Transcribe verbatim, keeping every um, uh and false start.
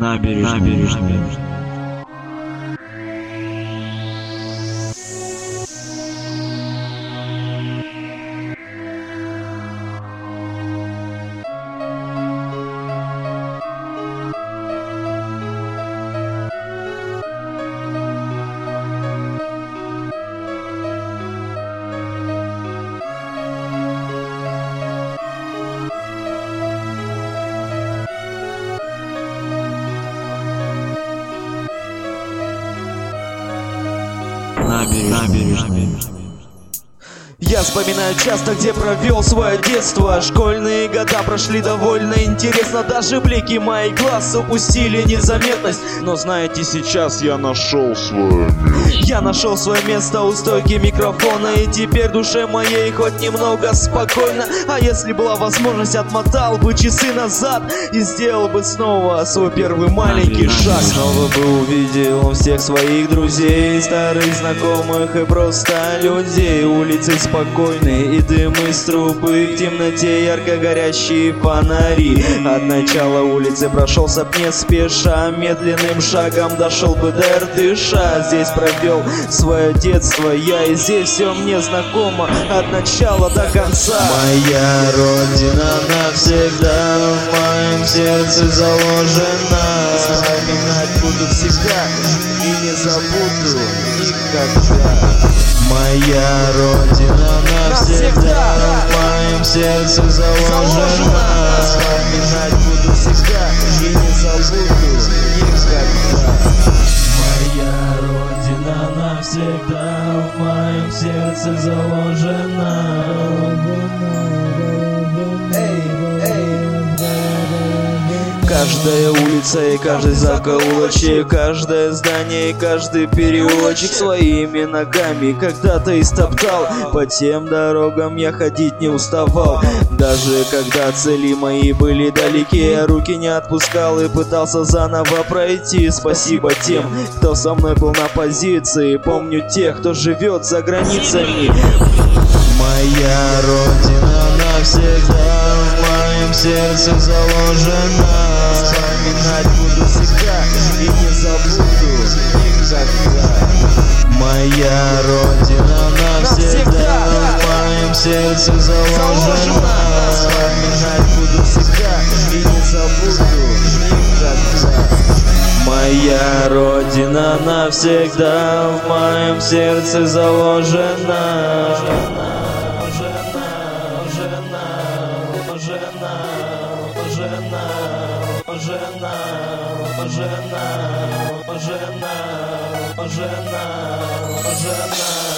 Набережная. Набережная. Набережная. Я вспоминаю часто, где провел свое детство. Школьные года прошли довольно интересно. Даже блики моих глаз упустили незаметность. Но знаете, сейчас я нашел свое место. Я нашел свое место у стойки микрофона. И теперь душе моей хоть немного спокойно. А если была возможность, отмотал бы часы назад и сделал бы снова свой первый маленький шаг. Снова бы увидел всех своих друзей, старых знакомых и просто людей. Улицы спокойные и дым из трубы, в темноте ярко горящие фонари. От начала улицы прошелся б не спеша, медленным шагом дошел бы до Иртыша. Здесь провел свое детство я, и здесь все мне знакомо от начала до конца. Моя родина навсегда в моем сердце заложена. Вспоминать буду всегда и не забуду никогда. Моя родина навсегда в моем сердце заложена. Вспоминать буду всегда и не забуду никогда. Моя родина навсегда в моем сердце заложена. Каждая улица и каждый закоулочек, каждое здание и каждый переулочек своими ногами когда-то истоптал. По тем дорогам я ходить не уставал. Даже когда цели мои были далеки, я руки не отпускал и пытался заново пройти. Спасибо тем, кто со мной был на позиции. Помню тех, кто живет за границами. Моя родина навсегда в моем сердце заложена. Вспоминать буду всегда и не забуду никогда. Моя родина навсегда в моем сердце заложена. Вспоминать буду всегда и не забуду никогда. Моя родина навсегда в моем сердце заложена. Жена, жена, жена, жена.